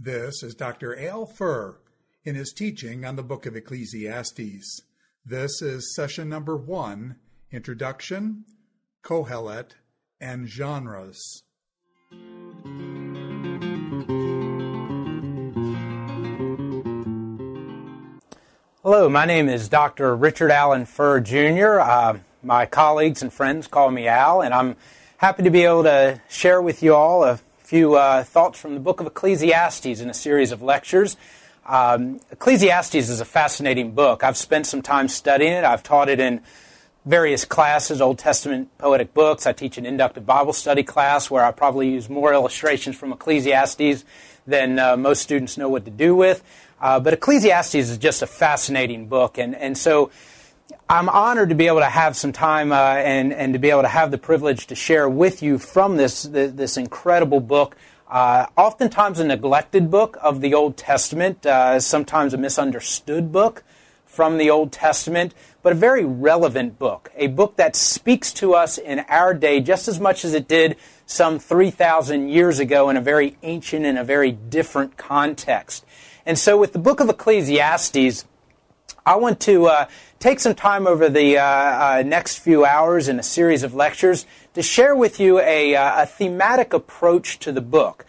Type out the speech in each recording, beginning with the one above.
This is Dr. Al Furr in his teaching on the book of Ecclesiastes. This is session number 1, Introduction, Kohelet, and Genres. Hello, my name is Dr. Richard Allen Furr, Jr. My colleagues and friends call me Al, and I'm happy to be able to share with you all a few thoughts from the book of Ecclesiastes in a series of lectures. Ecclesiastes is a fascinating book. I've spent some time studying it. I've taught it in various classes, Old Testament poetic books. I teach an inductive Bible study class where I probably use more illustrations from Ecclesiastes than most students know what to do with. But Ecclesiastes is just a fascinating book, and so I'm honored to be able to have some time and to be able to have the privilege to share with you from this incredible book. Oftentimes a neglected book of the Old Testament, sometimes a misunderstood book from the Old Testament, but a very relevant book, a book that speaks to us in our day just as much as it did some 3,000 years ago in a very ancient and a very different context. And so with the book of Ecclesiastes, I want to take some time over the next few hours in a series of lectures to share with you a thematic approach to the book,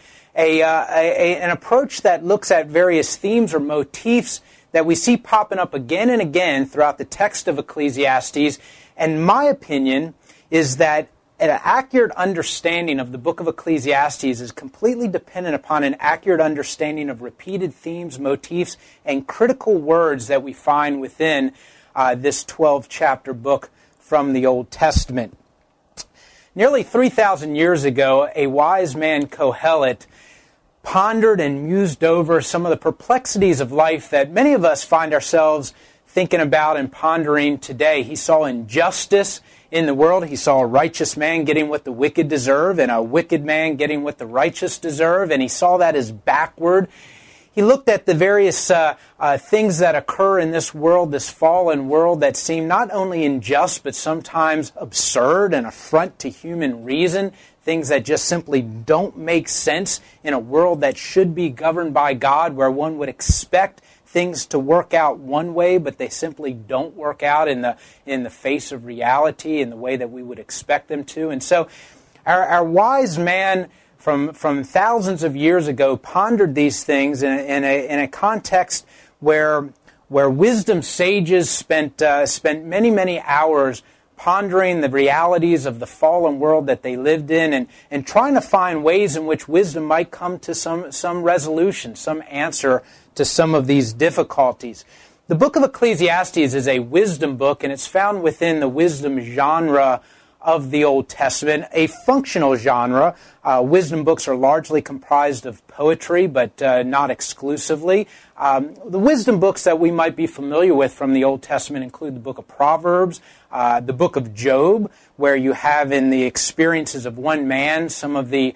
an approach that looks at various themes or motifs that we see popping up again and again throughout the text of Ecclesiastes. And my opinion is that an accurate understanding of the book of Ecclesiastes is completely dependent upon an accurate understanding of repeated themes, motifs, and critical words that we find within this 12-chapter book from the Old Testament. Nearly 3,000 years ago, a wise man, Kohelet, pondered and mused over some of the perplexities of life that many of us find ourselves thinking about and pondering today. He saw injustice in the world. He saw a righteous man getting what the wicked deserve and a wicked man getting what the righteous deserve, and he saw that as backward. He looked at the various things that occur in this world, this fallen world, that seem not only unjust but sometimes absurd and affront to human reason, things that just simply don't make sense in a world that should be governed by God, where one would expect things to work out one way, but they simply don't work out in the face of reality in the way that we would expect them to. And so our wise man from thousands of years ago pondered these things in a context where wisdom sages spent many hours pondering the realities of the fallen world that they lived in and trying to find ways in which wisdom might come to some resolution, some answer to some of these difficulties. The book of Ecclesiastes is a wisdom book, and it's found within the wisdom genre of the Old Testament, a functional genre. Wisdom books are largely comprised of poetry, but not exclusively. The wisdom books that we might be familiar with from the Old Testament include the book of Proverbs, the book of Job, where you have in the experiences of one man some of the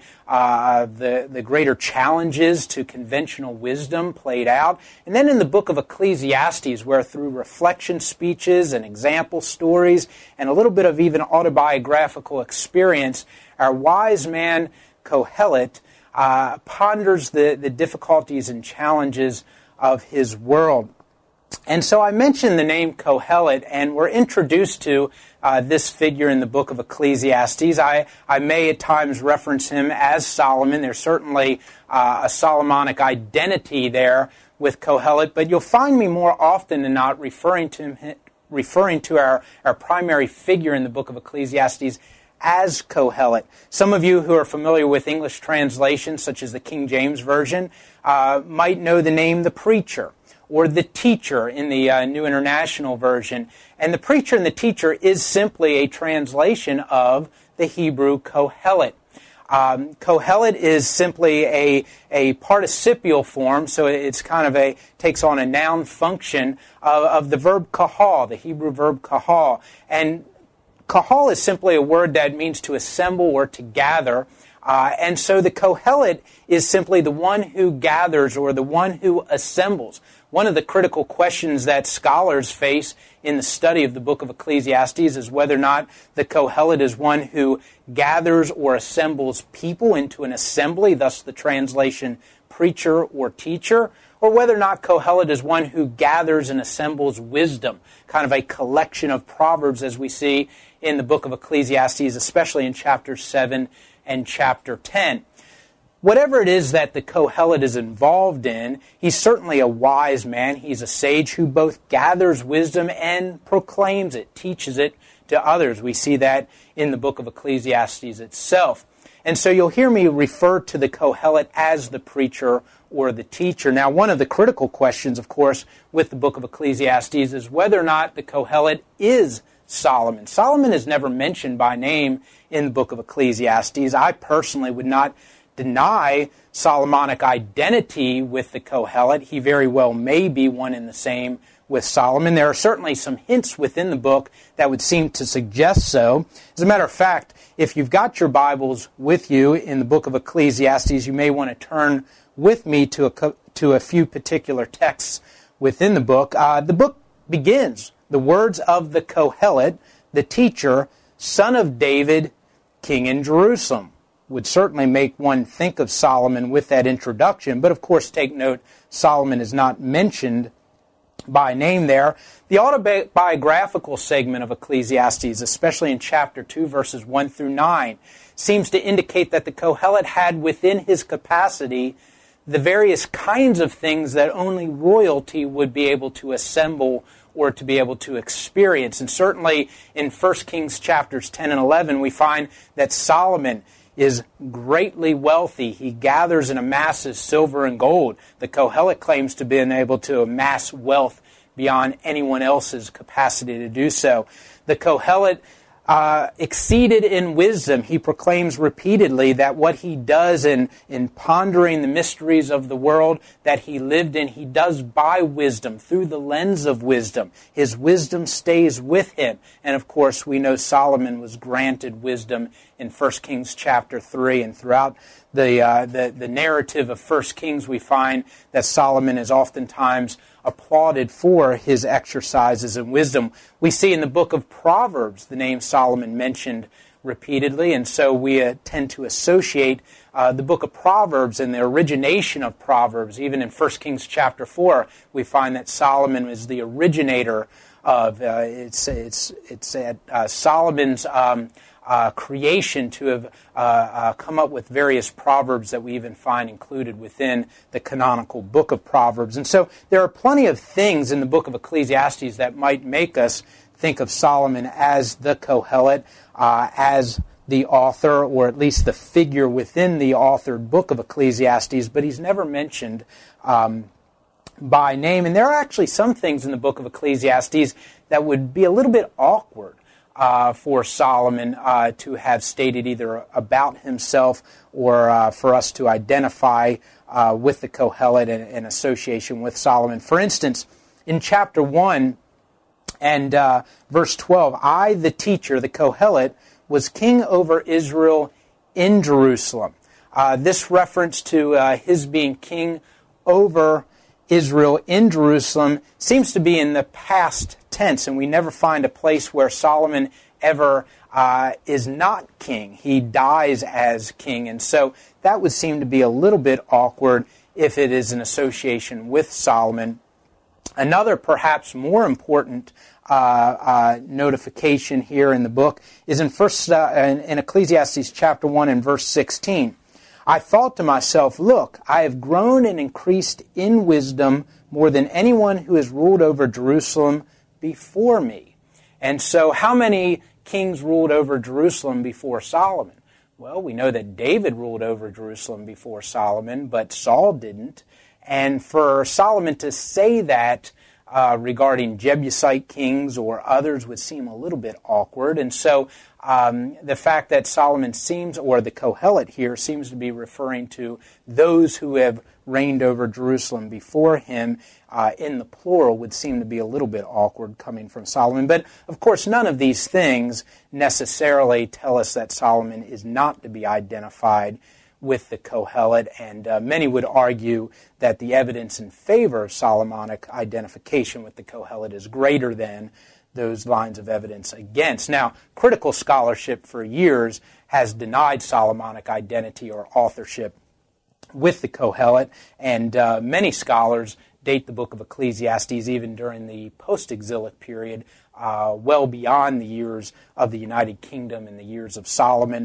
greater challenges to conventional wisdom played out. And then in the book of Ecclesiastes, where through reflection speeches and example stories and a little bit of even autobiographical experience, our wise man Kohelet ponders the difficulties and challenges of his world. And so I mentioned the name Kohelet, and we're introduced to this figure in the book of Ecclesiastes. I may at times reference him as Solomon. There's certainly a Solomonic identity there with Kohelet, but you'll find me more often than not referring to our primary figure in the book of Ecclesiastes as Kohelet. Some of you who are familiar with English translations, such as the King James Version, might know the name the preacher or the teacher in the New International Version. And the preacher and the teacher is simply a translation of the Hebrew Kohelet. Kohelet is simply a participial form, so it's kind of takes on a noun function of the verb kahal, the Hebrew verb kahal. And kahal is simply a word that means to assemble or to gather. And so the Kohelet is simply the one who gathers or the one who assembles. One of the critical questions that scholars face in the study of the book of Ecclesiastes is whether or not the Kohelet is one who gathers or assembles people into an assembly, thus the translation preacher or teacher, or whether or not Kohelet is one who gathers and assembles wisdom, kind of a collection of proverbs as we see in the book of Ecclesiastes, especially in chapter 7 and chapter 10. Whatever it is that the Kohelet is involved in, he's certainly a wise man. He's a sage who both gathers wisdom and proclaims it, teaches it to others. We see that in the book of Ecclesiastes itself. And so you'll hear me refer to the Kohelet as the preacher or the teacher. Now, one of the critical questions, of course, with the book of Ecclesiastes is whether or not the Kohelet is Solomon. Solomon is never mentioned by name in the book of Ecclesiastes. I personally would not deny Solomonic identity with the Kohelet. He very well may be one and the same with Solomon. There are certainly some hints within the book that would seem to suggest so. As a matter of fact, if you've got your Bibles with you in the book of Ecclesiastes, you may want to turn with me to a few particular texts within the book. The book begins, the words of the Kohelet, the teacher, son of David, king in Jerusalem. Would certainly make one think of Solomon with that introduction, but of course take note, Solomon is not mentioned by name there. The autobiographical segment of Ecclesiastes, especially in chapter 2, verses 1 through 9, seems to indicate that the Kohelet had within his capacity the various kinds of things that only royalty would be able to assemble or to be able to experience. And certainly in 1 Kings chapters 10 and 11, we find that Solomon is greatly wealthy. He gathers and amasses silver and gold. The Kohelet claims to be able to amass wealth beyond anyone else's capacity to do so. The Kohelet exceeded in wisdom. He proclaims repeatedly that what he does in pondering the mysteries of the world that he lived in, he does by wisdom, through the lens of wisdom. His wisdom stays with him. And of course, we know Solomon was granted wisdom in 1 Kings chapter 3. And throughout the narrative of 1 Kings, we find that Solomon is oftentimes applauded for his exercises in wisdom. We see in the book of Proverbs the name Solomon mentioned repeatedly, and so we tend to associate the book of Proverbs and the origination of Proverbs. Even in 1 Kings chapter 4, we find that Solomon is the originator of Solomon's creation to have come up with various proverbs that we even find included within the canonical book of Proverbs. And so there are plenty of things in the book of Ecclesiastes that might make us think of Solomon as the Kohelet, as the author, or at least the figure within the authored book of Ecclesiastes, but he's never mentioned by name. And there are actually some things in the book of Ecclesiastes that would be a little bit awkward for Solomon to have stated either about himself or for us to identify with the Kohelet in association with Solomon. For instance, in chapter 1 and verse 12, I, the teacher, the Kohelet, was king over Israel in Jerusalem. This reference to his being king over Israel in Jerusalem seems to be in the past tense, and we never find a place where Solomon ever is not king. He dies as king, and so that would seem to be a little bit awkward if it is an association with Solomon. Another perhaps more important notification here in the book is in Ecclesiastes chapter 1 and verse 16. I thought to myself, look, I have grown and increased in wisdom more than anyone who has ruled over Jerusalem before me. And so how many kings ruled over Jerusalem before Solomon? Well, we know that David ruled over Jerusalem before Solomon, but Saul didn't. And for Solomon to say that regarding Jebusite kings or others would seem a little bit awkward. And so the fact that Solomon seems, or the Kohelet here, seems to be referring to those who have reigned over Jerusalem before him in the plural would seem to be a little bit awkward coming from Solomon. But of course, none of these things necessarily tell us that Solomon is not to be identified with the Kohelet, and many would argue that the evidence in favor of Solomonic identification with the Kohelet is greater than those lines of evidence against. Now, critical scholarship for years has denied Solomonic identity or authorship with the Kohelet, and many scholars date the book of Ecclesiastes even during the post-exilic period, well beyond the years of the United Kingdom and the years of Solomon.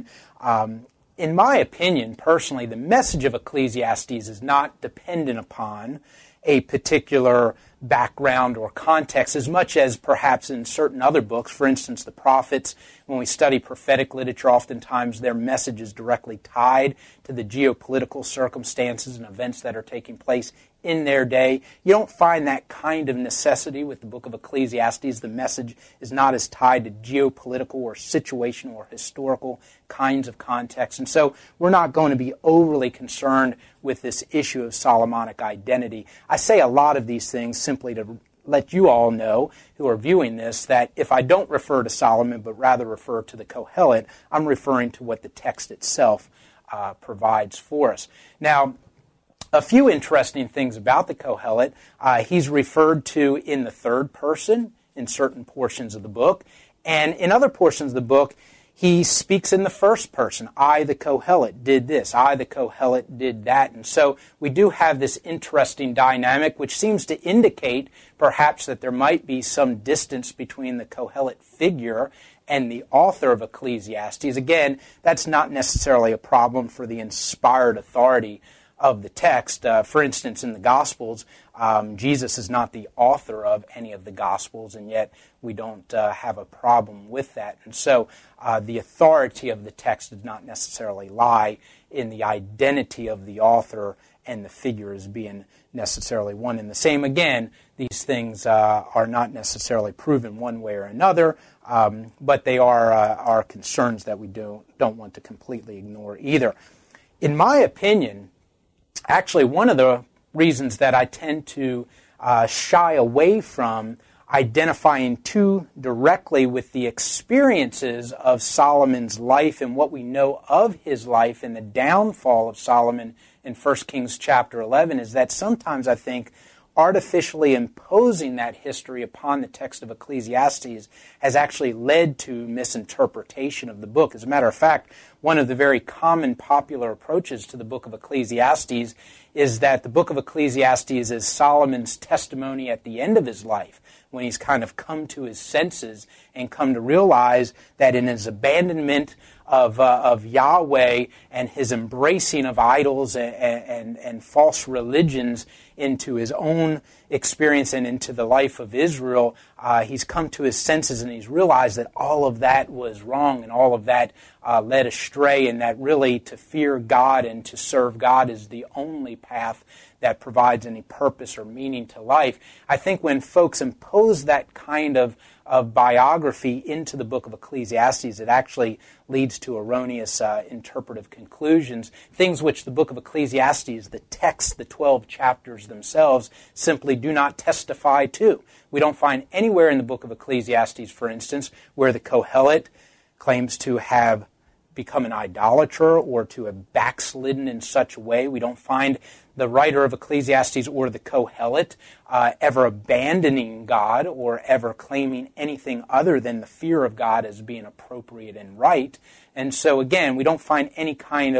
In my opinion, personally, the message of Ecclesiastes is not dependent upon a particular background or context as much as perhaps in certain other books. For instance, the prophets, when we study prophetic literature, oftentimes their message is directly tied to the geopolitical circumstances and events that are taking place in their day. You don't find that kind of necessity with the book of Ecclesiastes. The message is not as tied to geopolitical or situational or historical kinds of contexts. And so we're not going to be overly concerned with this issue of Solomonic identity. I say a lot of these things simply to let you all know who are viewing this that if I don't refer to Solomon but rather refer to the Kohelet, I'm referring to what the text itself provides for us. Now, a few interesting things about the Kohelet. He's referred to in the third person in certain portions of the book, and in other portions of the book, he speaks in the first person. I, the Kohelet, did this. I, the Kohelet, did that. And so we do have this interesting dynamic, which seems to indicate perhaps that there might be some distance between the Kohelet figure and the author of Ecclesiastes. Again, that's not necessarily a problem for the inspired authority of the text. For instance, in the Gospels, Jesus is not the author of any of the Gospels, and yet we don't have a problem with that. And so the authority of the text does not necessarily lie in the identity of the author and the figure as being necessarily one and the same. Again, these things are not necessarily proven one way or another, but they are concerns that we don't want to completely ignore either. In my opinion, actually, one of the reasons that I tend to shy away from identifying too directly with the experiences of Solomon's life and what we know of his life and the downfall of Solomon in 1 Kings chapter 11 is that sometimes I think artificially imposing that history upon the text of Ecclesiastes has actually led to misinterpretation of the book. As a matter of fact, one of the very common popular approaches to the book of Ecclesiastes is that the book of Ecclesiastes is Solomon's testimony at the end of his life, when he's kind of come to his senses and come to realize that in his abandonment of Yahweh and his embracing of idols and false religions into his own experience and into the life of Israel, he's come to his senses and he's realized that all of that was wrong and all of that led astray, and that really to fear God and to serve God is the only path that provides any purpose or meaning to life. I think when folks impose that kind of biography into the book of Ecclesiastes, it actually leads to erroneous interpretive conclusions, things which the book of Ecclesiastes, the text, the 12 chapters themselves, simply do not testify to. We don't find anywhere in the book of Ecclesiastes, for instance, where the Kohelet claims to have become an idolater or to have backslidden in such a way. We don't find the writer of Ecclesiastes or the Kohelet ever abandoning God or ever claiming anything other than the fear of God as being appropriate and right. And so again, we don't find any kind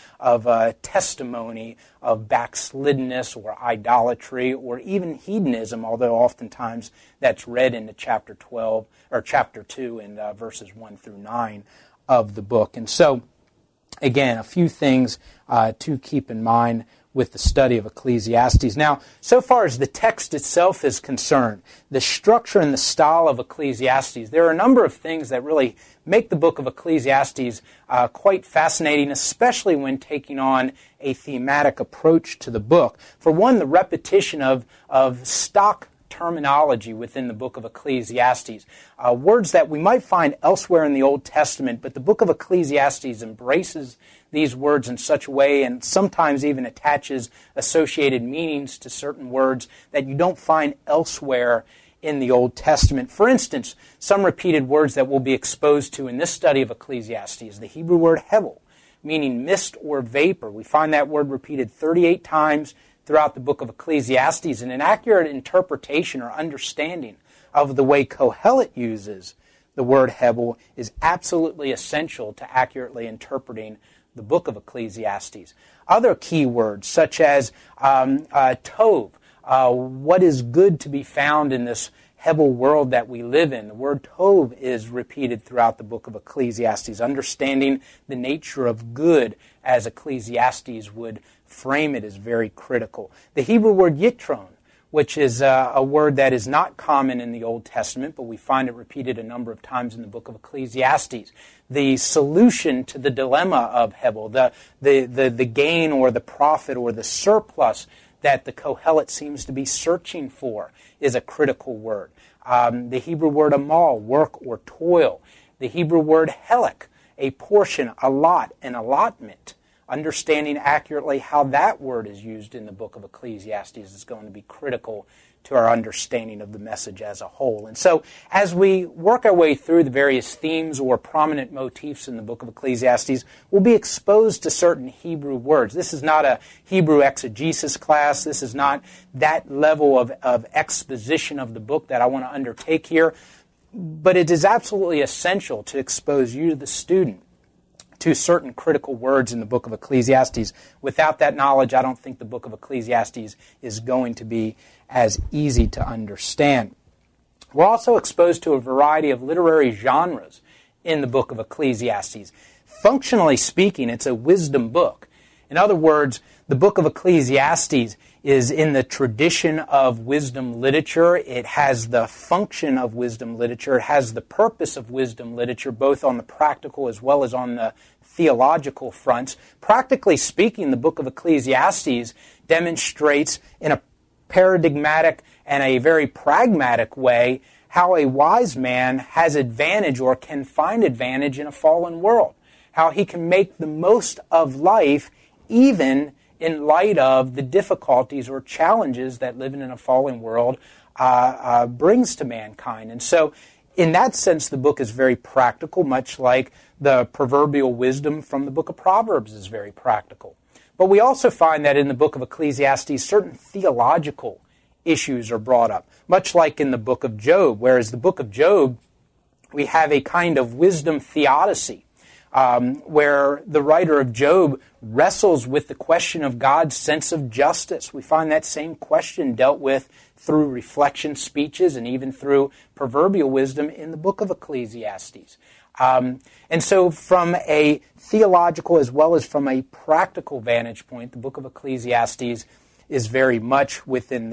of testimony of backsliddenness or idolatry or even hedonism, although oftentimes that's read into chapter 12 or chapter 2 and verses 1 through 9 of the book. And so, again, a few things to keep in mind with the study of Ecclesiastes. Now, so far as the text itself is concerned, the structure and the style of Ecclesiastes, there are a number of things that really make the book of Ecclesiastes quite fascinating, especially when taking on a thematic approach to the book. For one, the repetition of stock terminology within the book of Ecclesiastes. Words that we might find elsewhere in the Old Testament, but the book of Ecclesiastes embraces these words in such a way and sometimes even attaches associated meanings to certain words that you don't find elsewhere in the Old Testament. For instance, some repeated words that we'll be exposed to in this study of Ecclesiastes, the Hebrew word hevel, meaning mist or vapor. We find that word repeated 38 times throughout the book of Ecclesiastes, and an accurate interpretation or understanding of the way Kohelet uses the word Hebel is absolutely essential to accurately interpreting the book of Ecclesiastes. Other key words such as tov, what is good to be found in this Hebel world that we live in. The word tov is repeated throughout the book of Ecclesiastes, understanding the nature of good as Ecclesiastes would frame it is very critical. The Hebrew word yitron, which is a word that is not common in the Old Testament, but we find it repeated a number of times in the book of Ecclesiastes. The solution to the dilemma of Hebel, the gain or the profit or the surplus that the Kohelet seems to be searching for is a critical word. The Hebrew word amal, work or toil. The Hebrew word helek, a portion, a lot, an allotment. Understanding accurately how that word is used in the book of Ecclesiastes is going to be critical to our understanding of the message as a whole. And so, as we work our way through the various themes or prominent motifs in the book of Ecclesiastes, we'll be exposed to certain Hebrew words. This is not a Hebrew exegesis class. This is not that level of exposition of the book that I want to undertake here. But it is absolutely essential to expose you, the student, to certain critical words in the book of Ecclesiastes. Without that knowledge, I don't think the book of Ecclesiastes is going to be as easy to understand. We're also exposed to a variety of literary genres in the book of Ecclesiastes. Functionally speaking, it's a wisdom book. In other words, the book of Ecclesiastes is in the tradition of wisdom literature. It has the function of wisdom literature. It has the purpose of wisdom literature, both on the practical as well as on the theological fronts. Practically speaking, the book of Ecclesiastes demonstrates in a paradigmatic and a very pragmatic way how a wise man has advantage or can find advantage in a fallen world. How he can make the most of life even in light of the difficulties or challenges that living in a fallen world brings to mankind. And so, in that sense, the book is very practical, much like the proverbial wisdom from the book of Proverbs is very practical. But we also find that in the book of Ecclesiastes, certain theological issues are brought up, much like in the book of Job, whereas the book of Job, we have a kind of wisdom theodicy, where the writer of Job wrestles with the question of God's sense of justice. We find that same question dealt with through reflection speeches and even through proverbial wisdom in the book of Ecclesiastes. And so from a theological as well as from a practical vantage point, the book of Ecclesiastes is very much within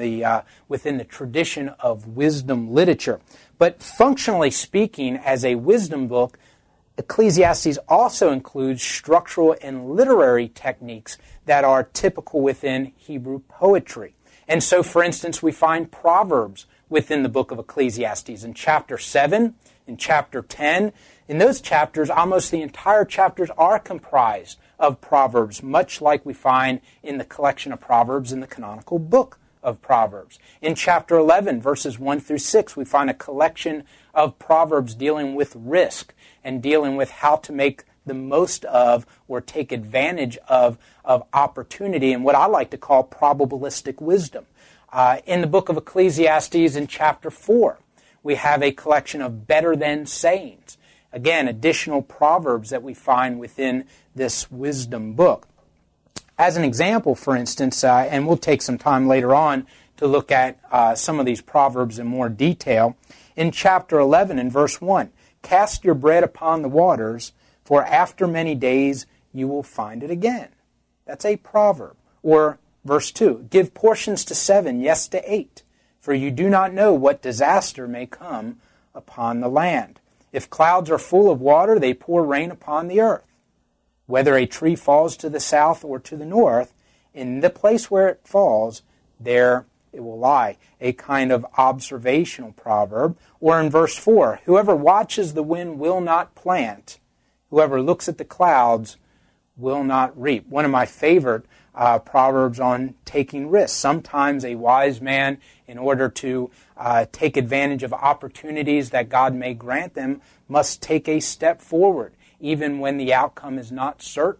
the tradition of wisdom literature. But functionally speaking, as a wisdom book, Ecclesiastes also includes structural and literary techniques that are typical within Hebrew poetry. And so, for instance, we find Proverbs within the book of Ecclesiastes. In chapter 7, in chapter 10, in those chapters, almost the entire chapters are comprised of Proverbs, much like we find in the collection of Proverbs in the canonical book of Proverbs. In chapter 11, verses 1 through 6, we find a collection of Proverbs dealing with risk and dealing with how to make the most of or take advantage of opportunity and what I like to call probabilistic wisdom. In the book of Ecclesiastes in chapter 4, we have a collection of better than sayings. Again, additional proverbs that we find within this wisdom book. As an example, for instance, and we'll take some time later on to look at some of these proverbs in more detail, in chapter 11 and verse 1, cast your bread upon the waters, for after many days you will find it again. That's a proverb. Or verse 2, give portions to 7, yes to 8, for you do not know what disaster may come upon the land. If clouds are full of water, they pour rain upon the earth. Whether a tree falls to the south or to the north, in the place where it falls, there it will lie. A kind of observational proverb. Or in verse 4, whoever watches the wind will not plant. Whoever looks at the clouds will not reap. One of my favorite proverbs on taking risks. Sometimes a wise man, in order to take advantage of opportunities that God may grant them, must take a step forward, even when the outcome is not certain.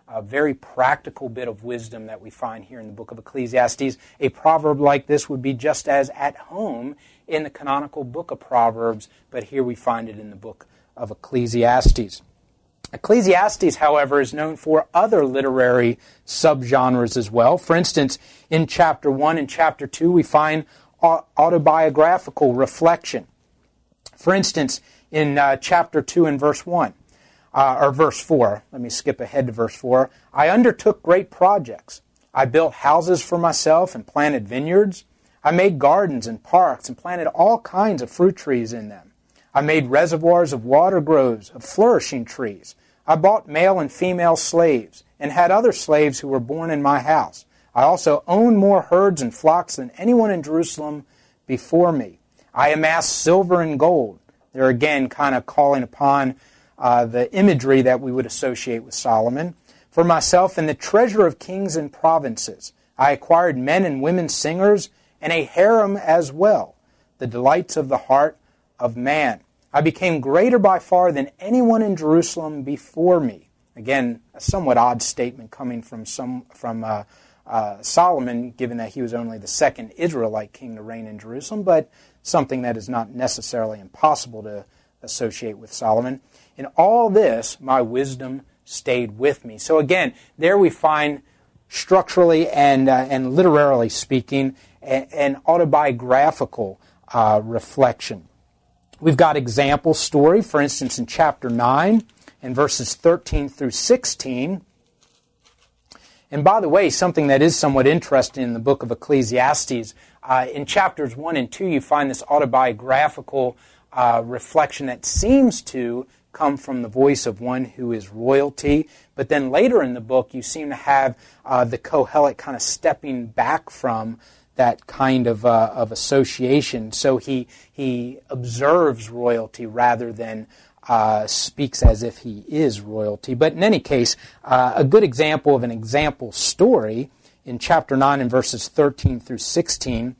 a very practical bit of wisdom that we find here in the book of Ecclesiastes. A proverb like this would be just as at home in the canonical book of Proverbs, but here we find it in the book of Ecclesiastes. Ecclesiastes, however, is known for other literary subgenres as well. For instance, in chapter 1 and chapter 2, we find autobiographical reflection. For instance, in chapter 2 and verse 1, or verse 4, let me skip ahead to verse 4, I undertook great projects. I built houses for myself and planted vineyards. I made gardens and parks and planted all kinds of fruit trees in them. I made reservoirs of water groves of flourishing trees. I bought male and female slaves and had other slaves who were born in my house. I also owned more herds and flocks than anyone in Jerusalem before me. I amassed silver and gold. They're again kind of calling upon the imagery that we would associate with Solomon. For myself and the treasure of kings and provinces. I acquired men and women singers and a harem as well, the delights of the heart of man. I became greater by far than anyone in Jerusalem before me. Again, a somewhat odd statement coming from Solomon, given that he was only the second Israelite king to reign in Jerusalem, but something that is not necessarily impossible to associate with Solomon. In all this, my wisdom stayed with me. So again, there we find structurally and literarily speaking, an autobiographical reflection. We've got example story, for instance, in chapter 9 and verses 13 through 16. And by the way, something that is somewhat interesting in the book of Ecclesiastes, in chapters 1 and 2, you find this autobiographical reflection that seems to come from the voice of one who is royalty. But then later in the book, you seem to have the Kohelet kind of stepping back from that kind of association. So he observes royalty rather than speaks as if he is royalty. But in any case, a good example of an example story in chapter 9 and verses 13 through 16,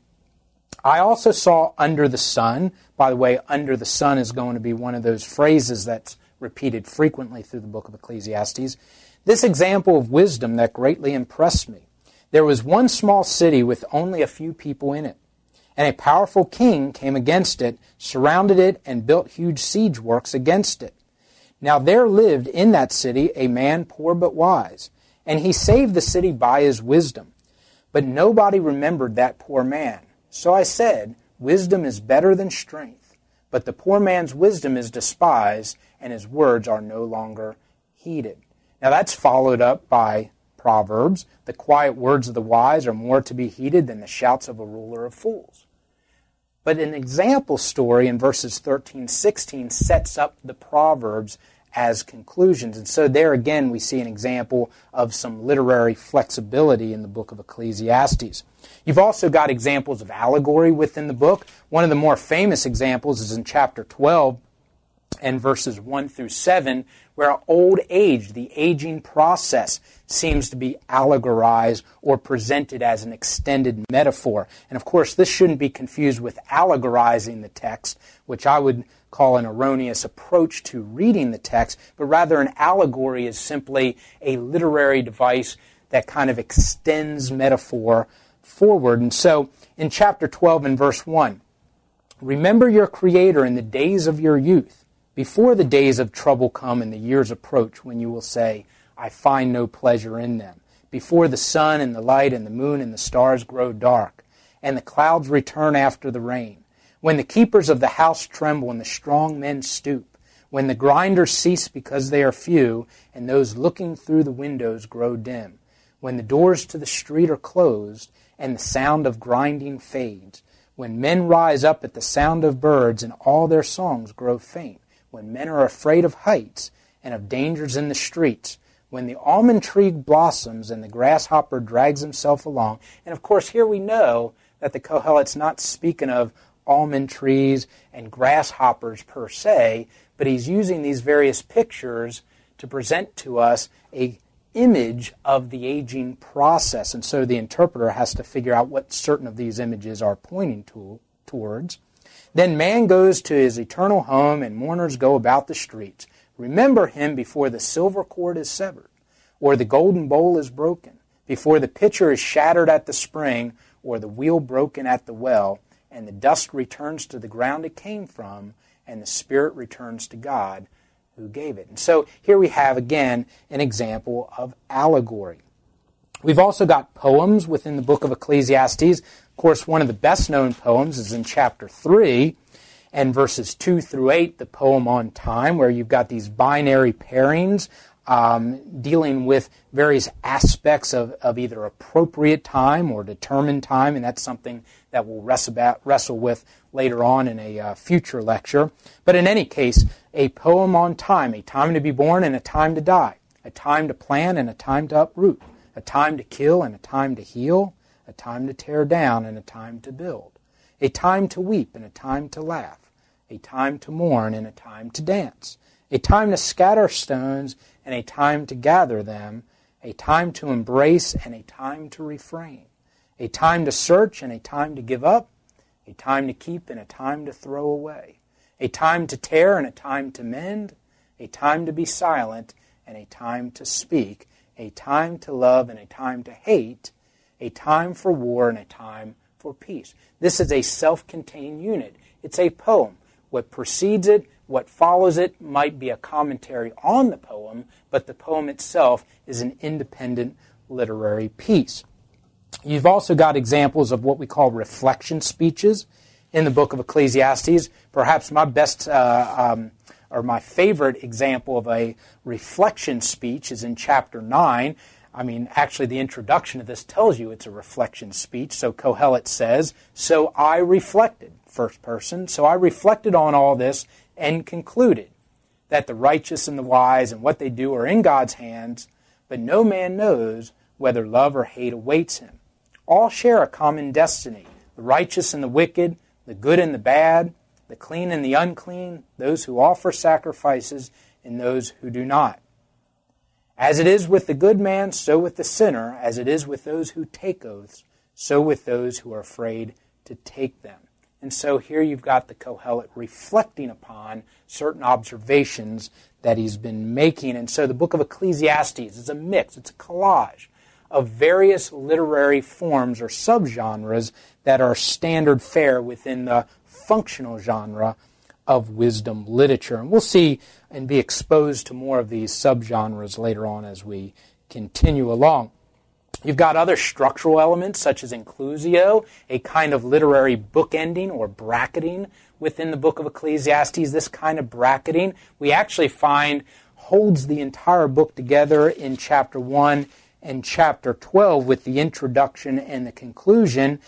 I also saw under the sun. By the way, under the sun is going to be one of those phrases that's repeated frequently through the book of Ecclesiastes. This example of wisdom that greatly impressed me. There was one small city with only a few people in it, and a powerful king came against it, surrounded it, and built huge siege works against it. Now there lived in that city a man poor but wise, and he saved the city by his wisdom. But nobody remembered that poor man. So I said, wisdom is better than strength, but the poor man's wisdom is despised, and his words are no longer heeded. Now that's followed up by Proverbs. The quiet words of the wise are more to be heeded than the shouts of a ruler of fools. But an example story in verses 13-16 sets up the Proverbs as conclusions. And so there again we see an example of some literary flexibility in the book of Ecclesiastes. You've also got examples of allegory within the book. One of the more famous examples is in chapter 12 and verses 1 through 7, where old age, the aging process, seems to be allegorized or presented as an extended metaphor. And of course, this shouldn't be confused with allegorizing the text, which I would call an erroneous approach to reading the text, but rather an allegory is simply a literary device that kind of extends metaphor forward. And so, in chapter 12 and verse 1, remember your Creator in the days of your youth, before the days of trouble come and the years approach, when you will say, I find no pleasure in them. Before the sun and the light and the moon and the stars grow dark, and the clouds return after the rain. When the keepers of the house tremble and the strong men stoop. When the grinders cease because they are few, and those looking through the windows grow dim. When the doors to the street are closed, and the sound of grinding fades. When men rise up at the sound of birds, and all their songs grow faint. When men are afraid of heights and of dangers in the streets, when the almond tree blossoms and the grasshopper drags himself along. And of course, here we know that the Kohelet's not speaking of almond trees and grasshoppers per se, but he's using these various pictures to present to us a image of the aging process. And so the interpreter has to figure out what certain of these images are pointing towards. Then man goes to his eternal home, and mourners go about the streets. Remember him before the silver cord is severed, or the golden bowl is broken, before the pitcher is shattered at the spring, or the wheel broken at the well, and the dust returns to the ground it came from, and the spirit returns to God who gave it. And so here we have, again, an example of allegory. We've also got poems within the book of Ecclesiastes. Of course, one of the best-known poems is in chapter 3, and verses 2 through 8, the poem on time, where you've got these binary pairings dealing with various aspects of either appropriate time or determined time, and that's something that we'll wrestle with later on in a future lecture. But in any case, a poem on time, a time to be born and a time to die, a time to plant and a time to uproot, a time to kill and a time to heal, a time to tear down and a time to build, a time to weep and a time to laugh, a time to mourn and a time to dance, a time to scatter stones and a time to gather them, a time to embrace and a time to refrain, a time to search and a time to give up, a time to keep and a time to throw away, a time to tear and a time to mend, a time to be silent and a time to speak, a time to love and a time to hate, a time for war and a time for peace. This is a self-contained unit. It's a poem. What precedes it, what follows it, might be a commentary on the poem, but the poem itself is an independent literary piece. You've also got examples of what we call reflection speeches in the book of Ecclesiastes. Perhaps my best or my favorite example of a reflection speech is in chapter 9. I mean, actually, the introduction of this tells you it's a reflection speech. So Kohelet says, "So I reflected," first person, "so I reflected on all this and concluded that the righteous and the wise and what they do are in God's hands, but no man knows whether love or hate awaits him. All share a common destiny, the righteous and the wicked, the good and the bad, the clean and the unclean, those who offer sacrifices and those who do not. As it is with the good man, so with the sinner. As it is with those who take oaths, so with those who are afraid to take them." And so here you've got the Kohelet reflecting upon certain observations that he's been making. And so the book of Ecclesiastes is a mix, it's a collage of various literary forms or subgenres that are standard fare within the functional genre of wisdom literature. And we'll see and be exposed to more of these subgenres later on as we continue along. You've got other structural elements such as inclusio, a kind of literary bookending or bracketing within the book of Ecclesiastes. This kind of bracketing we actually find holds the entire book together in chapter 1 and chapter 12 with the introduction and the conclusion.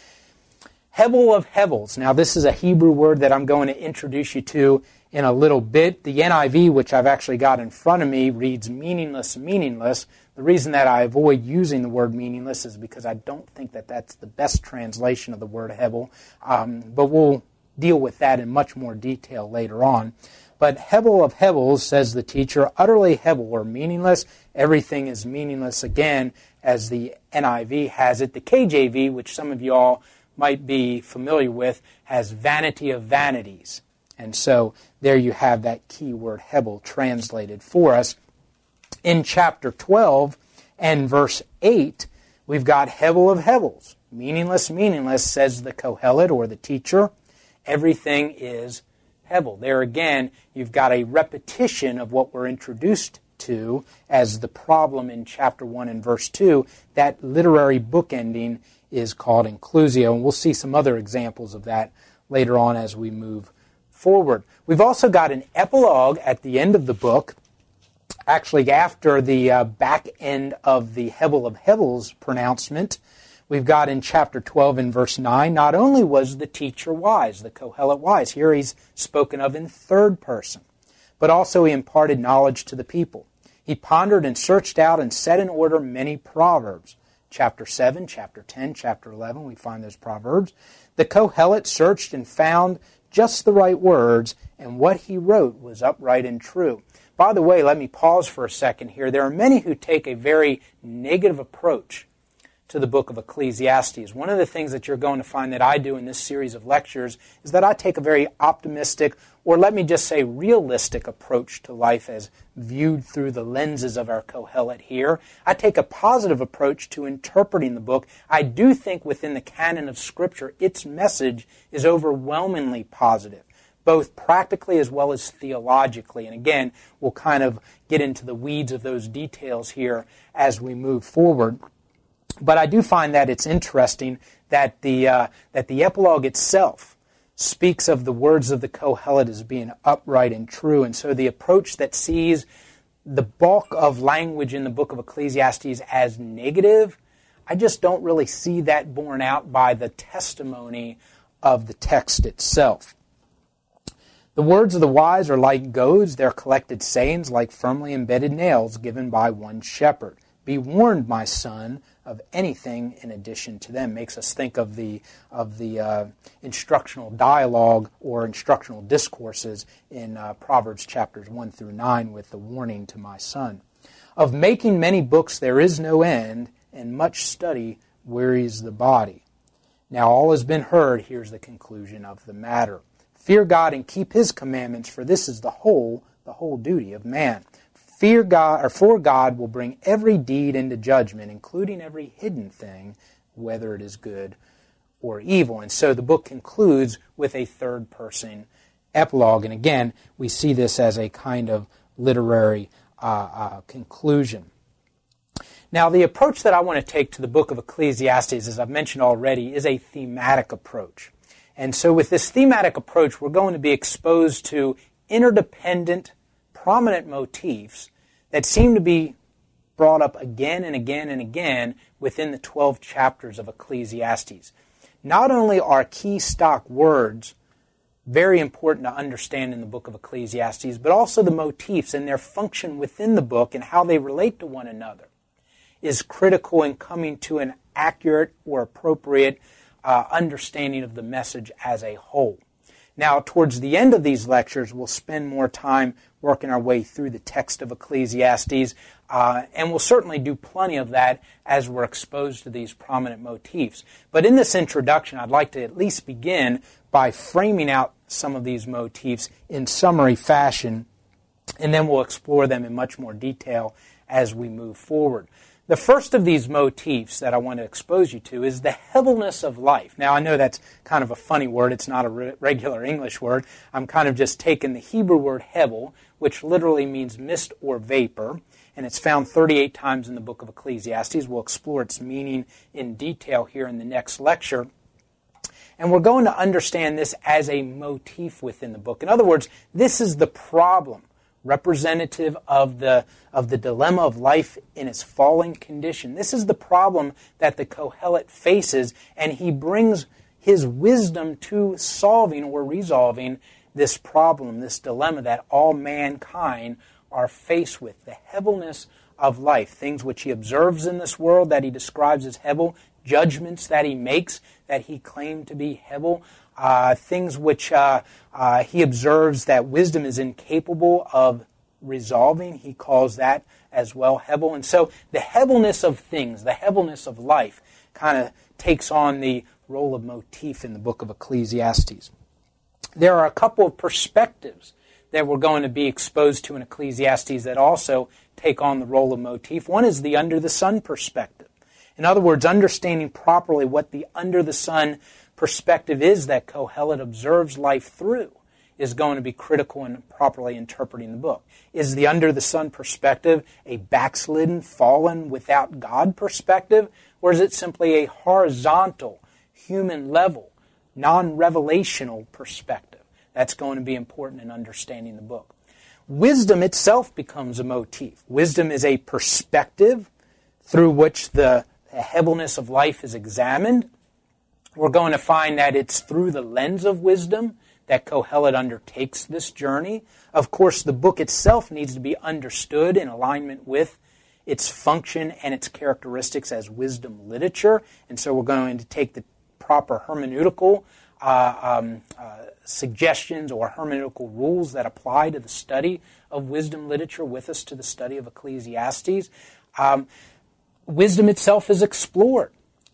Hebel of Hebels. Now this is a Hebrew word that I'm going to introduce you to in a little bit. The NIV, which I've actually got in front of me, reads meaningless, meaningless. The reason that I avoid using the word meaningless is because I don't think that that's the best translation of the word Hebel, but we'll deal with that in much more detail later on. But Hebel of Hebels, says the teacher, utterly Hebel or meaningless. Everything is meaningless again, as the NIV has it. The KJV, which some of you all might be familiar with, has vanity of vanities. And so there you have that key word Hebel translated for us. In chapter 12 and verse 8, we've got Hebel of Hebels. Meaningless, meaningless, says the Kohelet or the teacher. Everything is Hebel. There again, you've got a repetition of what we're introduced to as the problem in chapter 1 and verse 2. That literary bookending is called inclusio, and we'll see some other examples of that later on as we move forward. We've also got an epilogue at the end of the book, actually after the back end of the Hebel of Hebels pronouncement. We've got in chapter 12 and verse 9, not only was the teacher wise, the Kohelet wise, here he's spoken of in third person, but also he imparted knowledge to the people. He pondered and searched out and set in order many proverbs. Chapter 7, chapter 10, chapter 11, we find those proverbs. The Kohelet searched and found just the right words, and what he wrote was upright and true. By the way, let me pause for a second here. There are many who take a very negative approach to the book of Ecclesiastes. One of the things that you're going to find that I do in this series of lectures is that I take a very optimistic, or let me just say realistic approach to life as viewed through the lenses of our Kohelet here. I take a positive approach to interpreting the book. I do think within the canon of Scripture, its message is overwhelmingly positive, both practically as well as theologically. And again, we'll kind of get into the weeds of those details here as we move forward. But I do find that it's interesting that the epilogue itself speaks of the words of the Kohelet as being upright and true. And so the approach that sees the bulk of language in the book of Ecclesiastes as negative, I just don't really see that borne out by the testimony of the text itself. The words of the wise are like goads, their collected sayings like firmly embedded nails given by one shepherd. Be warned, my son, of anything in addition to them. Makes us think of the instructional dialogue or instructional discourses in Proverbs chapters 1 through 9 with the warning to my son. Of making many books there is no end, and much study wearies the body. Now all has been heard. Here's the conclusion of the matter. Fear God and keep His commandments, for this is the whole duty of man. Fear God, or for God will bring every deed into judgment, including every hidden thing, whether it is good or evil. And so the book concludes with a third-person epilogue. And again, we see this as a kind of literary conclusion. Now, the approach that I want to take to the book of Ecclesiastes, as I've mentioned already, is a thematic approach. And so with this thematic approach, we're going to be exposed to interdependent, prominent motifs that seem to be brought up again and again and again within the 12 chapters of Ecclesiastes. Not only are key stock words very important to understand in the book of Ecclesiastes, but also the motifs and their function within the book and how they relate to one another is critical in coming to an accurate or appropriate understanding of the message as a whole. Now, towards the end of these lectures, we'll spend more time working our way through the text of Ecclesiastes, and we'll certainly do plenty of that as we're exposed to these prominent motifs. But in this introduction, I'd like to at least begin by framing out some of these motifs in summary fashion, and then we'll explore them in much more detail as we move forward. The first of these motifs that I want to expose you to is the heaviness of life. Now, I know that's kind of a funny word. It's not a regular English word. I'm kind of just taking the Hebrew word hevel, which literally means mist or vapor, and it's found 38 times in the book of Ecclesiastes. We'll explore its meaning in detail here in the next lecture. And we're going to understand this as a motif within the book. In other words, this is the problem representative of the dilemma of life in its fallen condition. This is the problem that the Kohelet faces, and he brings his wisdom to solving or resolving this problem, this dilemma that all mankind are faced with, the heaviness of life, things which he observes in this world that he describes as hevel, judgments that he makes that he claimed to be hevel, things which he observes that wisdom is incapable of resolving. He calls that as well hevel. And so the heaviness of things, the heaviness of life, kind of takes on the role of motif in the book of Ecclesiastes. There are a couple of perspectives that we're going to be exposed to in Ecclesiastes that also take on the role of motif. One is the under the sun perspective. In other words, understanding properly what the under the sun perspective is that Kohelet observes life through is going to be critical in properly interpreting the book. Is the under the sun perspective a backslidden, fallen, without God perspective, or is it simply a horizontal, human level, non-revelational perspective? That's going to be important in understanding the book. Wisdom itself becomes a motif. Wisdom is a perspective through which the heaviness of life is examined. We're going to find that it's through the lens of wisdom that Kohelet undertakes this journey. Of course, the book itself needs to be understood in alignment with its function and its characteristics as wisdom literature. And so we're going to take the proper hermeneutical suggestions or hermeneutical rules that apply to the study of wisdom literature with us to the study of Ecclesiastes. Wisdom itself is explored.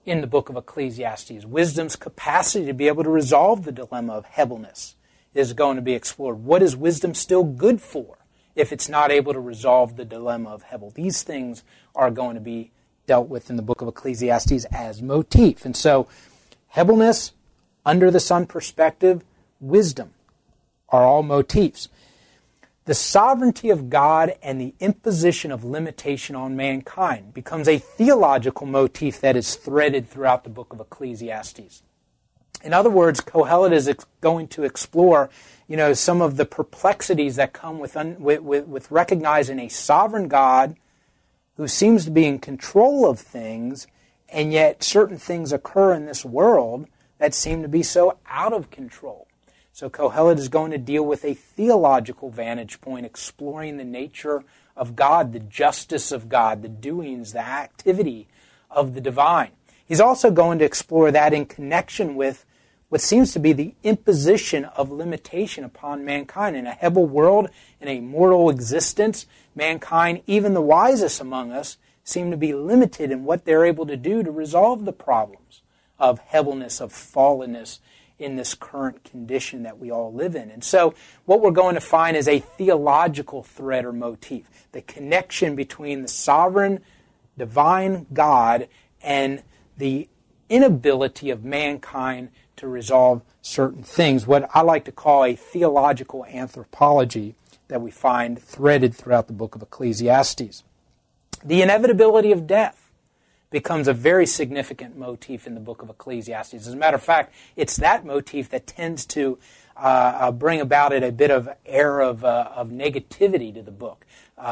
in the book of Ecclesiastes. Wisdom's capacity to be able to resolve the dilemma of heaviness is going to be explored. What is wisdom still good for if it's not able to resolve the dilemma of Hevel? These things are going to be dealt with in the book of Ecclesiastes as motif. And so, heaviness, under the sun perspective, wisdom are all motifs. The sovereignty of God and the imposition of limitation on mankind becomes a theological motif that is threaded throughout the book of Ecclesiastes. In other words, Kohelet is going to explore, some of the perplexities that come with recognizing a sovereign God who seems to be in control of things, and yet certain things occur in this world that seem to be so out of control. So Kohelet is going to deal with a theological vantage point, exploring the nature of God, the justice of God, the doings, the activity of the divine. He's also going to explore that in connection with what seems to be the imposition of limitation upon mankind. In a Hevel world, in a mortal existence, mankind, even the wisest among us, seem to be limited in what they're able to do to resolve the problems of heaviness, of fallenness, in this current condition that we all live in. And so what we're going to find is a theological thread or motif, the connection between the sovereign, divine God and the inability of mankind to resolve certain things, what I like to call a theological anthropology that we find threaded throughout the book of Ecclesiastes. The inevitability of death becomes a very significant motif in the book of Ecclesiastes. As a matter of fact, it's that motif that tends to bring about it a bit of air of negativity to the book.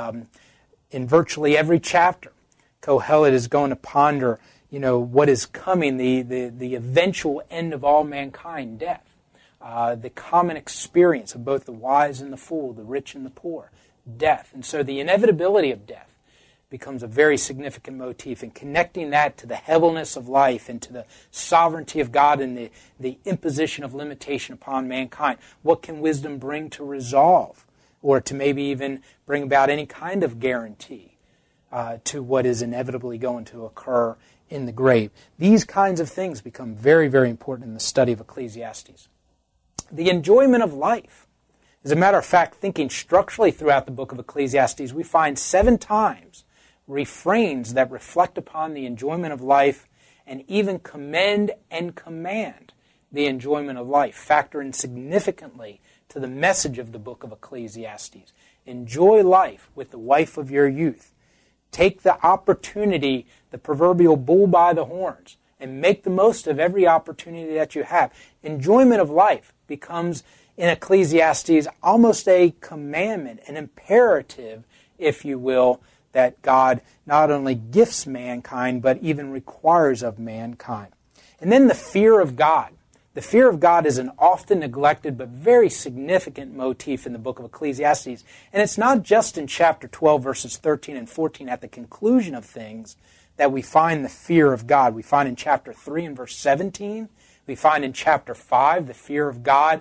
In virtually every chapter, Kohelet is going to ponder, what is coming, the eventual end of all mankind, death. The common experience of both the wise and the fool, the rich and the poor, death. And so the inevitability of death becomes a very significant motif, and connecting that to the heaviness of life and to the sovereignty of God and the imposition of limitation upon mankind. What can wisdom bring to resolve, or to maybe even bring about any kind of guarantee to what is inevitably going to occur in the grave? These kinds of things become very, very important in the study of Ecclesiastes. The enjoyment of life. As a matter of fact, thinking structurally throughout the book of Ecclesiastes, we find 7 times refrains that reflect upon the enjoyment of life and even commend and command the enjoyment of life, factor in significantly to the message of the book of Ecclesiastes. Enjoy life with the wife of your youth. Take the opportunity, the proverbial bull by the horns, and make the most of every opportunity that you have. Enjoyment of life becomes, in Ecclesiastes, almost a commandment, an imperative, if you will, that God not only gifts mankind, but even requires of mankind. And then the fear of God. The fear of God is an often neglected but very significant motif in the book of Ecclesiastes. And it's not just in chapter 12, verses 13 and 14, at the conclusion of things, that we find the fear of God. We find in chapter 3 and verse 17. We find in chapter 5 the fear of God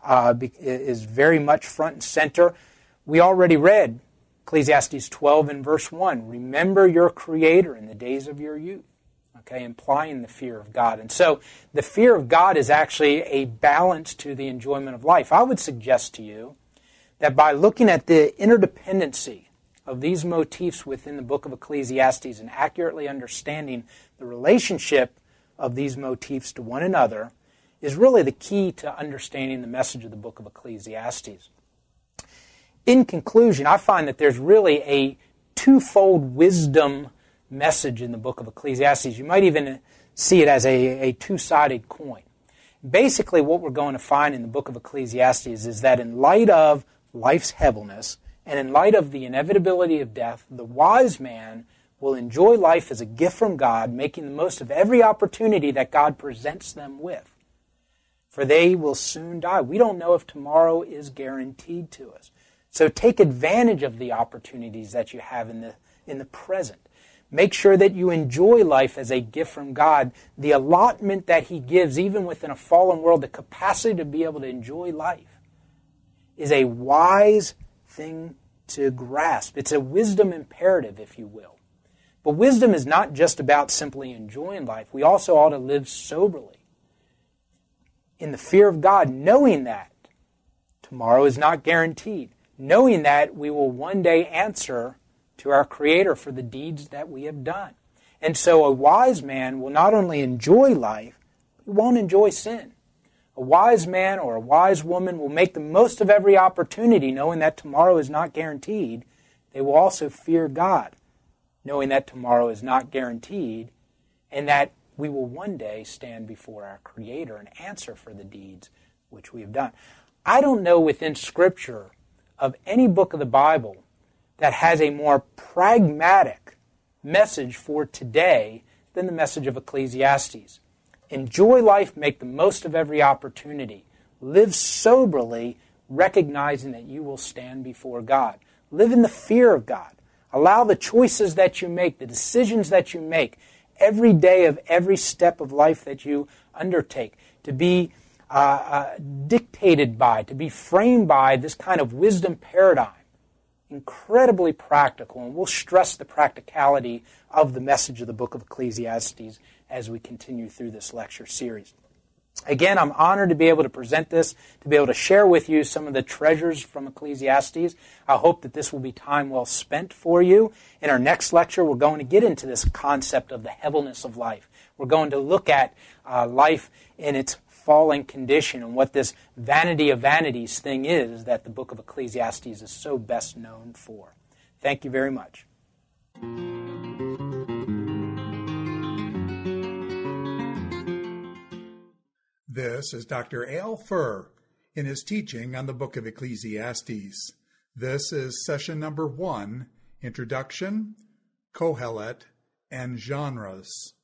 is very much front and center. We already read Ecclesiastes 12 and verse 1, remember your Creator in the days of your youth, implying the fear of God. And so the fear of God is actually a balance to the enjoyment of life. I would suggest to you that by looking at the interdependency of these motifs within the book of Ecclesiastes and accurately understanding the relationship of these motifs to one another is really the key to understanding the message of the book of Ecclesiastes. In conclusion, I find that there's really a twofold wisdom message in the book of Ecclesiastes. You might even see it as a two-sided coin. Basically, what we're going to find in the book of Ecclesiastes is that in light of life's heaviness and in light of the inevitability of death, the wise man will enjoy life as a gift from God, making the most of every opportunity that God presents them with. For they will soon die. We don't know if tomorrow is guaranteed to us. So take advantage of the opportunities that you have in the present. Make sure that you enjoy life as a gift from God. The allotment that He gives, even within a fallen world, the capacity to be able to enjoy life, is a wise thing to grasp. It's a wisdom imperative, if you will. But wisdom is not just about simply enjoying life. We also ought to live soberly, in the fear of God, knowing that tomorrow is not guaranteed, knowing that we will one day answer to our Creator for the deeds that we have done. And so a wise man will not only enjoy life, but he won't enjoy sin. A wise man or a wise woman will make the most of every opportunity, knowing that tomorrow is not guaranteed. They will also fear God, knowing that tomorrow is not guaranteed, and that we will one day stand before our Creator and answer for the deeds which we have done. I don't know within Scripture of any book of the Bible that has a more pragmatic message for today than the message of Ecclesiastes. Enjoy life, make the most of every opportunity. Live soberly, recognizing that you will stand before God. Live in the fear of God. Allow the choices that you make, the decisions that you make, every day of every step of life that you undertake, to be dictated by, to be framed by this kind of wisdom paradigm. Incredibly practical, and we'll stress the practicality of the message of the book of Ecclesiastes as we continue through this lecture series. Again, I'm honored to be able to present this, to be able to share with you some of the treasures from Ecclesiastes. I hope that this will be time well spent for you. In our next lecture, we're going to get into this concept of the heaviness of life. We're going to look at life in its fallen condition and what this vanity of vanities thing is that the book of Ecclesiastes is so best known for. Thank you very much. This is Dr. Al Furr in his teaching on the book of Ecclesiastes. This is session number 1, Introduction, Kohelet, and Genres.